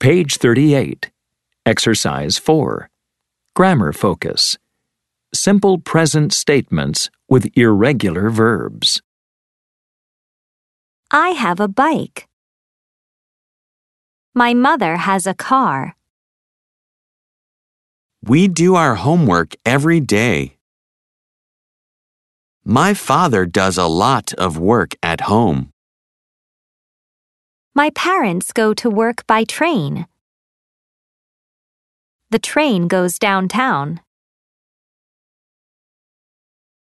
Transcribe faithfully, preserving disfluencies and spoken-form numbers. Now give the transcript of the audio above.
Page thirty-eight. Exercise four. Grammar focus. Simple present statements with irregular verbs. I have a bike. My mother has a car. We do our homework every day. My father does a lot of work at home. My parents go to work by train. The train goes downtown.